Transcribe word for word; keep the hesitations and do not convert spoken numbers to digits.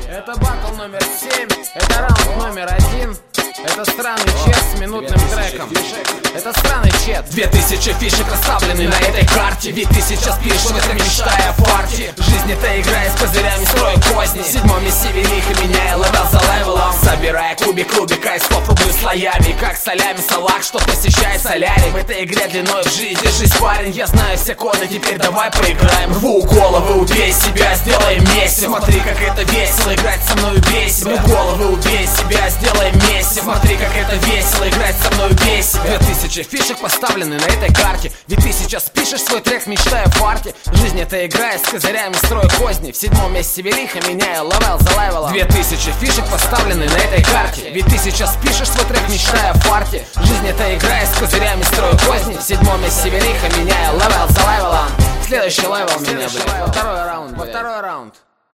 Это батл номер семь, это раунд номер один. Это странный чет с минутным треком. Это странный чет. Две тысячи фишек расставлены на этой карте. Ведь ты сейчас пишешь в этом, мечтая о парте. Жизнь это игра, и с козырями строю козни. В седьмом месте велико, меняя левел за левелом. Собирая кубик кубика из слов, рублю слоями. Как солями салак, что посещает солярий. В этой игре длиной в жизнь, держись, парень. Я знаю все коды, теперь давай поиграем. Рву головы, убей себя, сделаем месиво. Смотри, как это весело, играть со мной, убей себя. Рву головы, убей себя, сделаем месиво. Смотри, как это весело, играть со мной, убей себя. Две тысячи фишек поставлены на этой карте. Ведь ты сейчас пишешь свой трек, мечтая о фарте. Жизнь это игра, с козырями строю козни. В седьмом месте велико, меняю левел за левелом. Две тысячи фишек поставлены на этой карте. Ведь ты сейчас пишешь свой трек, мечтая о фарте. Жизнь это игра, с козырями строю козни. В седьмом месте велико, меняю левел за левелом. Следующий левел меня, блядь. Во второй раунд, во второй раунд.